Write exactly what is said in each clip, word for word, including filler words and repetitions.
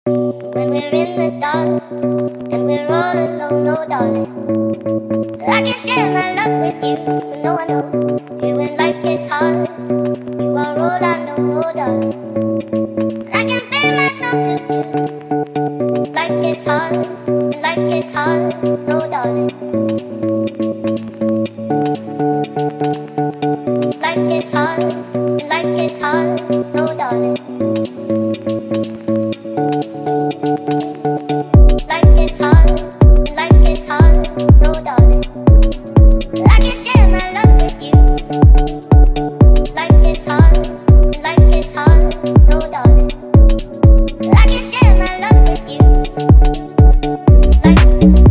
When we're in the dark and we're all alone, oh darling, I can share my love with you, but no one knows you when life gets hard. You are all I know, oh darling. I can bend myself to you. Life gets hard, and life gets hard, oh darling. Life gets hard, and life gets hard, oh darling. Life gets hard, and life gets hard, oh darling. I can share my love with you. Life gets hard, and life gets hard, oh darling. I can share my love with you. Life,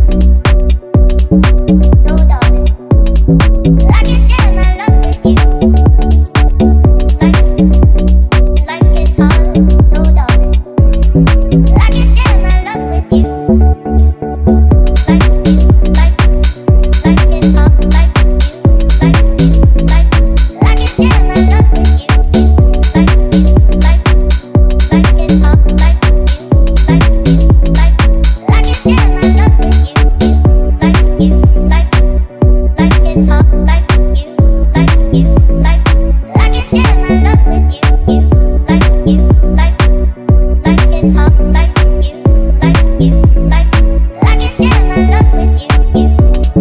oh darling. I can share my love with you. Life, life gets hard, oh darling. I can share my love with you. Life, life, life gets hard, life, life, life. I can share my love with you. Life, life, life gets hard, life, life, life. I can share my love with you. Life, you, life, life gets hard, life, you, life, you, life. I can share my love with you. You, life, you, life, life gets hard, life, you, life, you, life. I can share my love with you. You.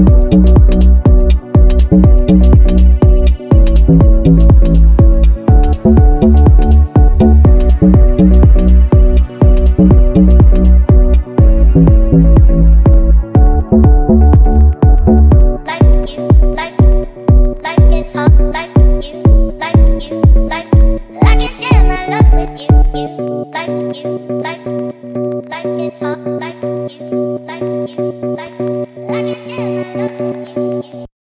Like you, like, like it's hot, like you, like you, like. I can share my love with you, you, like you, like, like it's hot, like you, like you, like. I can share my love with you, you.